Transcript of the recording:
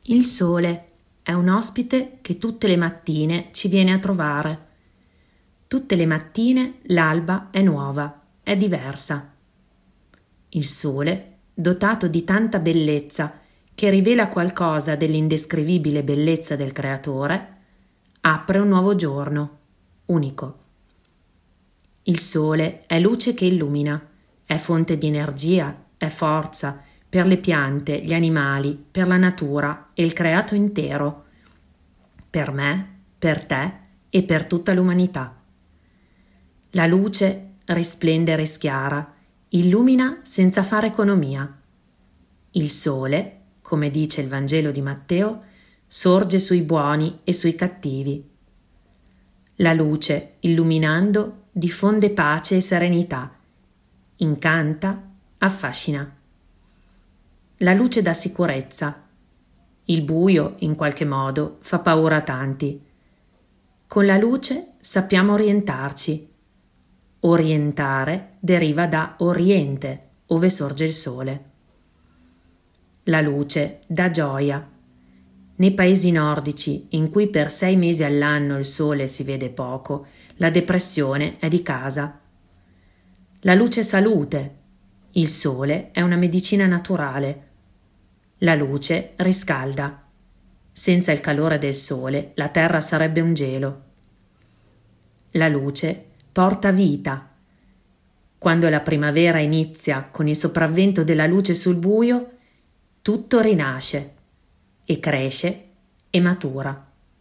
Il sole è un ospite che tutte le mattine ci viene a trovare. Tutte le mattine l'alba è nuova, è diversa. Il sole, dotato di tanta bellezza che rivela qualcosa dell'indescrivibile bellezza del Creatore, apre un nuovo giorno, unico. Il sole è luce che illumina, è fonte di energia, è forza per le piante, gli animali, per la natura e il creato intero, per me, per te e per tutta l'umanità. La luce risplende e rischiara, illumina senza fare economia. Il sole, come dice il Vangelo di Matteo, sorge sui buoni e sui cattivi. La luce, illuminando, diffonde pace e serenità, incanta, affascina. La luce dà sicurezza. Il buio, in qualche modo, fa paura a tanti. Con la luce sappiamo orientarci. Orientare deriva da Oriente, ove sorge il sole. La luce dà gioia. Nei paesi nordici, in cui per 6 mesi all'anno il sole si vede poco, la depressione è di casa. La luce è salute. Il sole è una medicina naturale. La luce riscalda. Senza il calore del sole la terra sarebbe un gelo. La luce porta vita. Quando la primavera inizia con il sopravvento della luce sul buio, tutto rinasce e cresce e matura.